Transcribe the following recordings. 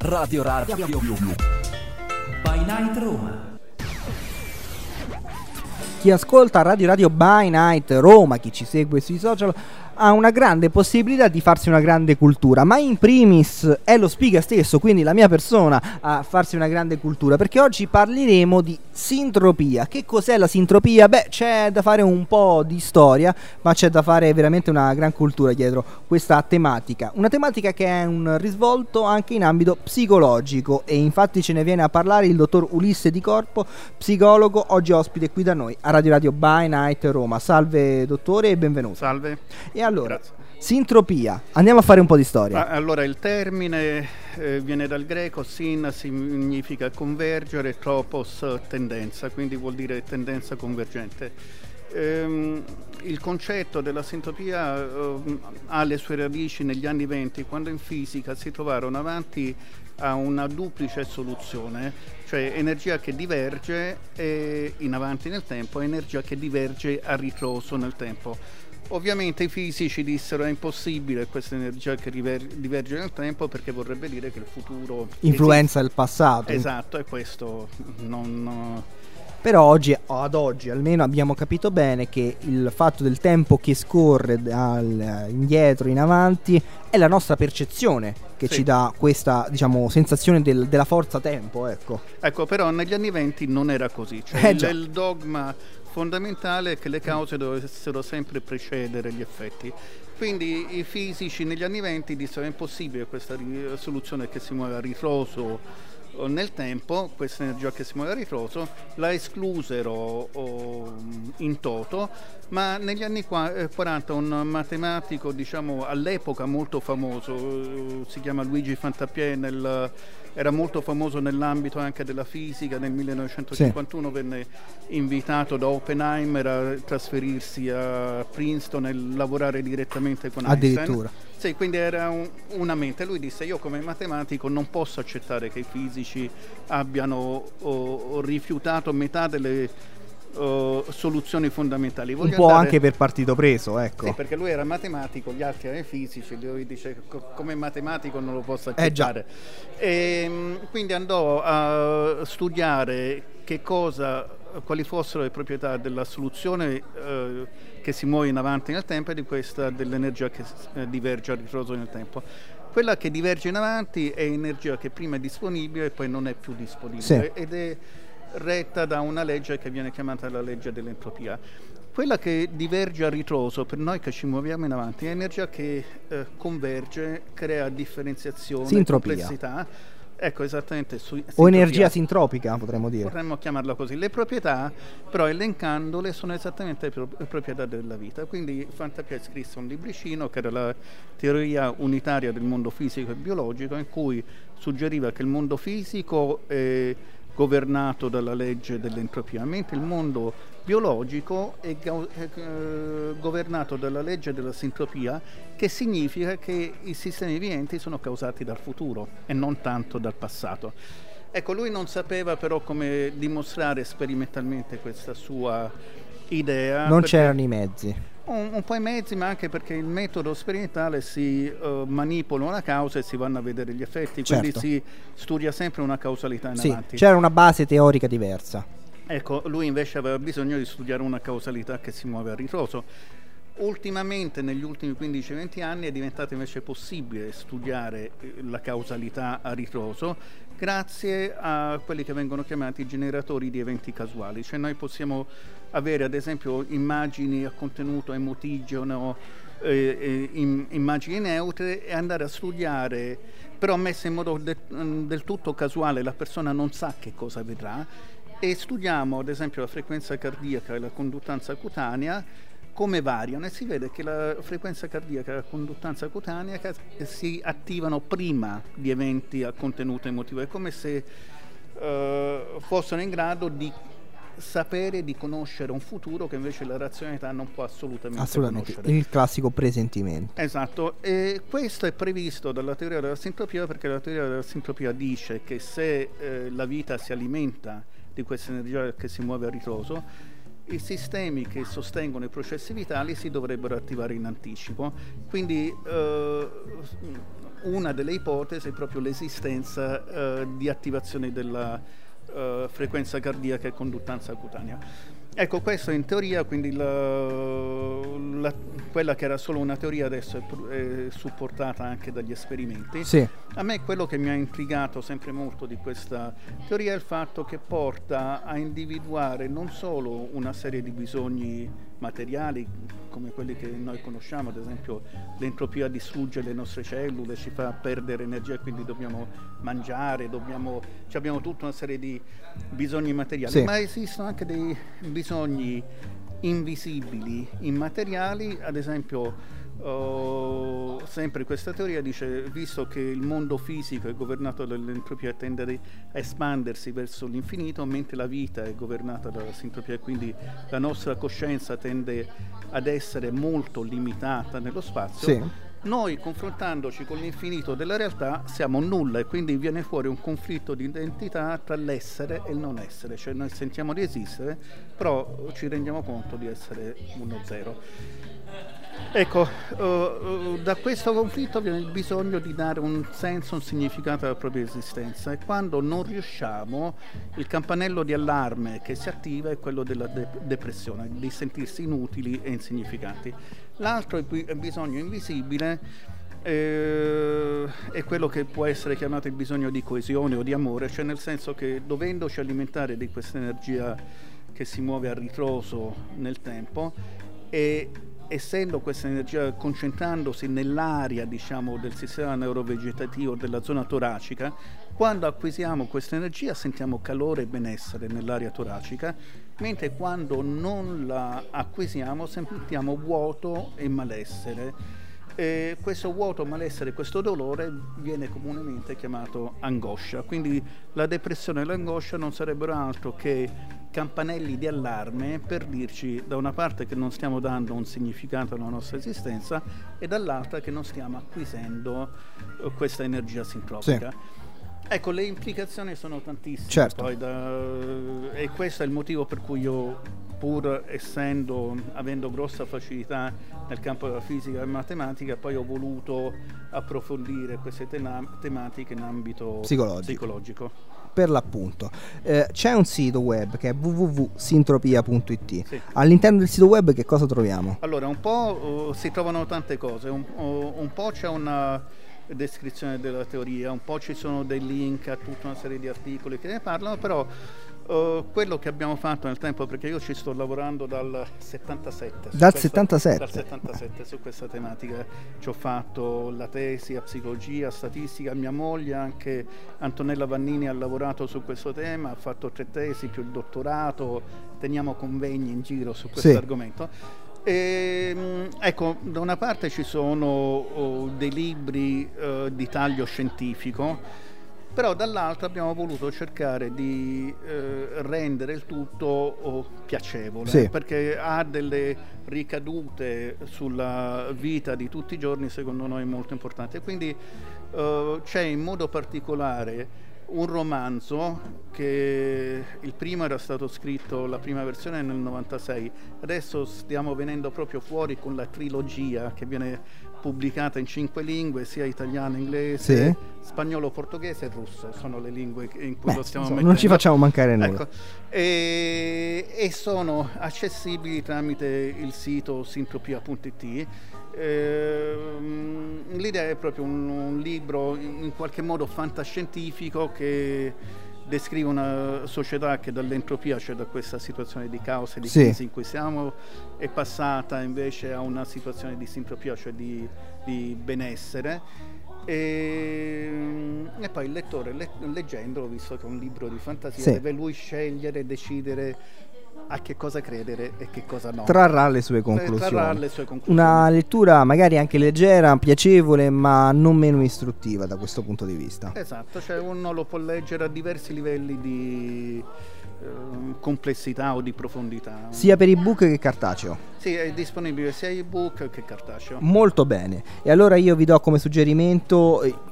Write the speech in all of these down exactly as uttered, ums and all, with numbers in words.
Radio Radio By Night Roma. Chi ascolta Radio Radio By Night Roma, chi ci segue sui social, ha una grande possibilità di farsi una grande cultura, ma in primis è lo speaker stesso, quindi la mia persona, a farsi una grande cultura, perché oggi parleremo di sintropia. Che cos'è la sintropia? Beh, c'è da fare un po' di storia, ma c'è da fare veramente una gran cultura dietro questa tematica, una tematica che è un risvolto anche in ambito psicologico, e infatti ce ne viene a parlare il dottor Ulisse Di Corpo, psicologo, oggi ospite qui da noi a Radio Radio By Night Roma. Salve dottore e benvenuto. Salve. E allora, Grazie. Sintropia, andiamo a fare un po' di storia. Allora, il termine eh, viene dal greco, sin significa convergere, tropos tendenza, quindi vuol dire tendenza convergente. Ehm, il concetto della sintropia eh, ha le sue radici negli anni venti, quando in fisica si trovarono avanti a una duplice soluzione, cioè energia che diverge e in avanti nel tempo e energia che diverge a ritroso nel tempo. Ovviamente i fisici dissero è impossibile questa energia che river- diverge nel tempo, perché vorrebbe dire che il futuro influenza esiste. il passato. Esatto, e questo non... Però oggi, ad oggi almeno, abbiamo capito bene che il fatto del tempo che scorre dal, indietro in avanti è la nostra percezione che sì. ci dà questa, diciamo, sensazione del, della forza tempo, ecco. Ecco, però negli anni venti non era così, cioè eh, il, già. il dogma fondamentale è che le cause dovessero sempre precedere gli effetti. Quindi i fisici negli anni venti dissero è impossibile questa ri- soluzione che si muove a ritroso nel tempo, questa energia che si muove a ritroso, la esclusero oh, in toto, ma negli anni quaranta un matematico, diciamo, all'epoca molto famoso, si chiama Luigi Fantapie, nel, era molto famoso nell'ambito anche della fisica, nel millenovecentocinquantuno sì. venne invitato da Oppenheimer a trasferirsi a Princeton e lavorare direttamente con Einstein. Addirittura. Sì, quindi era un, una mente. Lui disse io come matematico non posso accettare che i fisici abbiano oh, rifiutato metà delle oh, soluzioni fondamentali. Voglio un po' andare... anche per partito preso, ecco. Sì, perché lui era matematico, gli altri erano fisici, lui dice co- come matematico non lo posso accettare. Eh, e quindi andò a studiare che cosa, quali fossero le proprietà della soluzione eh, che si muove in avanti nel tempo e di questa dell'energia che eh, diverge a ritroso nel tempo. Quella che diverge in avanti è energia che prima è disponibile e poi non è più disponibile, sì. ed è retta da una legge che viene chiamata la legge dell'entropia. Quella che diverge a ritroso, per noi che ci muoviamo in avanti, è energia che eh, converge, crea differenziazione, sintropia. Complessità. Ecco, esattamente. Su, o energia sintropica, potremmo dire. Potremmo chiamarla così. Le proprietà, però, elencandole, sono esattamente le, pro- le proprietà della vita. Quindi Fantapie scrisse un libricino che era la teoria unitaria del mondo fisico e biologico, in cui suggeriva che il mondo fisico è governato dalla legge dell'entropia, mentre il mondo biologico è, go- è eh, governato dalla legge della sintropia, che significa che i sistemi viventi sono causati dal futuro e non tanto dal passato. Ecco, lui non sapeva però come dimostrare sperimentalmente questa sua idea. Non c'erano i mezzi. Un, un po' i mezzi, ma anche perché il metodo sperimentale si uh, manipola una causa e si vanno a vedere gli effetti, quindi certo. si studia sempre una causalità in sì, avanti. C'era una base teorica diversa. Ecco, lui invece aveva bisogno di studiare una causalità che si muove a ritroso. Ultimamente, negli ultimi quindici venti anni, è diventato invece possibile studiare la causalità a ritroso grazie a quelli che vengono chiamati generatori di eventi casuali. Cioè noi possiamo avere ad esempio immagini a contenuto emotigono, eh, eh, in, immagini neutre, e andare a studiare, però messe in modo de, del tutto casuale, la persona non sa che cosa vedrà, e studiamo ad esempio la frequenza cardiaca e la conduttanza cutanea, come variano, e si vede che la frequenza cardiaca e la conduttanza cutanea si attivano prima di eventi a contenuto emotivo. È come se uh, fossero in grado di sapere, di conoscere un futuro che invece la razionalità non può assolutamente, assolutamente conoscere. Il classico presentimento. Esatto, e questo è previsto dalla teoria della sintropia, perché la teoria della sintropia dice che se eh, la vita si alimenta di questa energia che si muove a ritroso, i sistemi che sostengono i processi vitali si dovrebbero attivare in anticipo. Quindi eh, una delle ipotesi è proprio l'esistenza uh, di attivazione della uh, frequenza cardiaca e conduttanza cutanea. Ecco, questo in teoria, quindi la, la, quella che era solo una teoria adesso è, è supportata anche dagli esperimenti. Sì. A me quello che mi ha intrigato sempre molto di questa teoria è il fatto che porta a individuare non solo una serie di bisogni materiali come quelli che noi conosciamo, ad esempio l'entropia distrugge le nostre cellule, ci fa perdere energia, quindi dobbiamo mangiare, dobbiamo, cioè abbiamo tutta una serie di bisogni materiali, sì. ma esistono anche dei bisogni invisibili, immateriali, ad esempio. Uh, sempre questa teoria dice, visto che il mondo fisico è governato dall'entropia e tende a espandersi verso l'infinito, mentre la vita è governata dalla sintropia, quindi la nostra coscienza tende ad essere molto limitata nello spazio, sì. Noi, confrontandoci con l'infinito della realtà, siamo nulla, e quindi viene fuori un conflitto di identità tra l'essere e il non essere, cioè noi sentiamo di esistere, però ci rendiamo conto di essere uno zero. Ecco, uh, uh, da questo conflitto viene il bisogno di dare un senso, un significato alla propria esistenza, e quando non riusciamo, il campanello di allarme che si attiva è quello della de- depressione, di sentirsi inutili e insignificanti. L'altro è il bisogno invisibile, eh, è quello che può essere chiamato il bisogno di coesione o di amore, cioè nel senso che dovendoci alimentare di questa energia che si muove a ritroso nel tempo, e essendo questa energia concentrandosi nell'area, diciamo, del sistema neurovegetativo della zona toracica, quando acquisiamo questa energia sentiamo calore e benessere nell'area toracica, mentre quando non la acquisiamo sentiamo vuoto e malessere. E questo vuoto, malessere, questo dolore viene comunemente chiamato angoscia. Quindi la depressione e l'angoscia non sarebbero altro che campanelli di allarme per dirci da una parte che non stiamo dando un significato alla nostra esistenza e dall'altra che non stiamo acquisendo uh, questa energia sintropica. Sì. Ecco, le implicazioni sono tantissime, certo. Poi da, e questo è il motivo per cui io, pur essendo, avendo grossa facilità nel campo della fisica e matematica, poi ho voluto approfondire queste tema- tematiche in ambito psicologico. psicologico. Per l'appunto, eh, c'è un sito web che è w w w punto sintropia punto i t. Sì. All'interno del sito web che cosa troviamo? Allora, un po' uh, si trovano tante cose, un, uh, un po' c'è una descrizione della teoria, un po' ci sono dei link a tutta una serie di articoli che ne parlano, però uh, quello che abbiamo fatto nel tempo, perché io ci sto lavorando dal settantasette dal questa, settantasette dal settantasette su questa tematica, ci ho fatto la tesi a psicologia, statistica, mia moglie, anche Antonella Vannini, ha lavorato su questo tema, ha fatto tre tesi più il dottorato, teniamo convegni in giro su questo sì. argomento. E, ecco, da una parte ci sono oh, dei libri uh, di taglio scientifico, però dall'altra abbiamo voluto cercare di uh, rendere il tutto oh, piacevole, sì. perché ha delle ricadute sulla vita di tutti i giorni, secondo noi molto importanti. Quindi uh, c'è in modo particolare un romanzo che il primo era stato scritto, la prima versione nel novantasei, adesso stiamo venendo proprio fuori con la trilogia che viene pubblicata in cinque lingue, sia italiano, inglese, sì. spagnolo, portoghese e russo, sono le lingue in cui Beh, lo stiamo insomma, mettendo. non ci facciamo mancare nulla. Ecco. E, e sono accessibili tramite il sito sintropia punto i t. Eh, l'idea è proprio un, un libro in qualche modo fantascientifico che descrive una società che dall'entropia, cioè da questa situazione di caos e di sì. crisi in cui siamo, è passata invece a una situazione di sintropia, cioè di, di benessere. E, e poi il lettore, le, leggendolo, visto che è un libro di fantasia, sì. deve lui scegliere, decidere a che cosa credere e che cosa no. Trarrà le sue conclusioni. Trarrà le sue conclusioni. Una lettura magari anche leggera, piacevole, ma non meno istruttiva da questo punto di vista. Esatto, cioè uno lo può leggere a diversi livelli di eh, complessità o di profondità. Sia per ebook che cartaceo. Sì, è disponibile sia ebook che cartaceo. Molto bene. E allora io vi do come suggerimento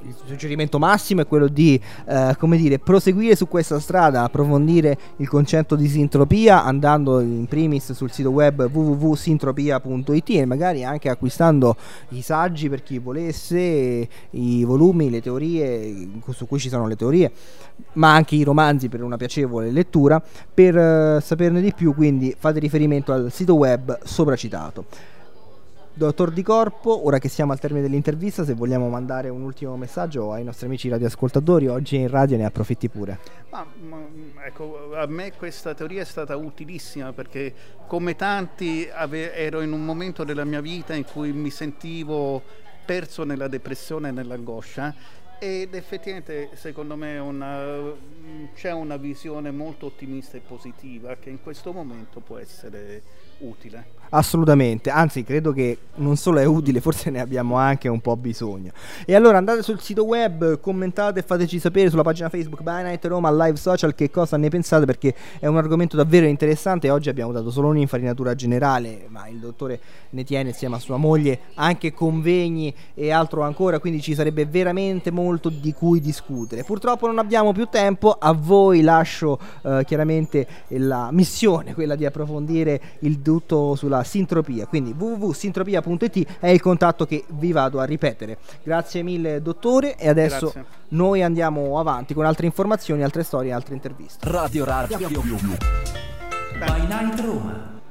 il suggerimento massimo è quello di eh, come dire, proseguire su questa strada, approfondire il concetto di sintropia andando in primis sul sito web w w w punto sintropia punto i t e magari anche acquistando i saggi per chi volesse, i volumi, le teorie su cui ci sono le teorie, ma anche i romanzi per una piacevole lettura. Per eh, saperne di più, quindi fate riferimento al sito web sopracitato. Dottor Di Corpo, ora che siamo al termine dell'intervista, se vogliamo mandare un ultimo messaggio ai nostri amici radioascoltatori, oggi in radio ne approfitti pure. Ma, ma, ecco, a me questa teoria è stata utilissima perché come tanti ave- ero in un momento della mia vita in cui mi sentivo perso nella depressione e nell'angoscia, ed effettivamente secondo me una, c'è una visione molto ottimista e positiva che in questo momento può essere utile. Assolutamente, anzi credo che non solo è utile, forse ne abbiamo anche un po' bisogno. E allora andate sul sito web, commentate e fateci sapere sulla pagina Facebook By Night Roma, live social, che cosa ne pensate, perché è un argomento davvero interessante. Oggi abbiamo dato solo un'infarinatura generale, ma il dottore ne tiene insieme a sua moglie anche convegni e altro ancora, quindi ci sarebbe veramente molto di cui discutere. Purtroppo non abbiamo più tempo, a voi lascio eh, chiaramente la missione, quella di approfondire il tutto sulla sintropia, quindi w w w punto sintropia punto i t è il contatto che vi vado a ripetere. Grazie mille dottore, e adesso Grazie. noi andiamo avanti con altre informazioni, altre storie, altre interviste. Radio Radio By Night Roma.